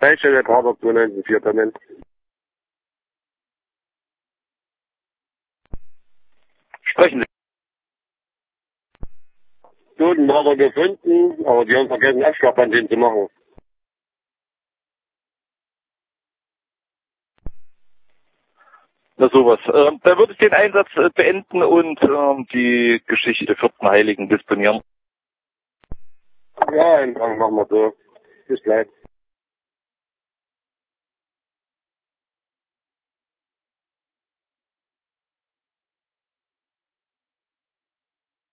Zeitstelle Pater 294 Testament. Sprechen Sie. Toten hat er gefunden, aber die haben vergessen, Abschlag an den zu machen. Na sowas. Da würde ich den Einsatz beenden und die Geschichte der 4. Heiligen disponieren. Ja, dann machen wir so. Bis gleich.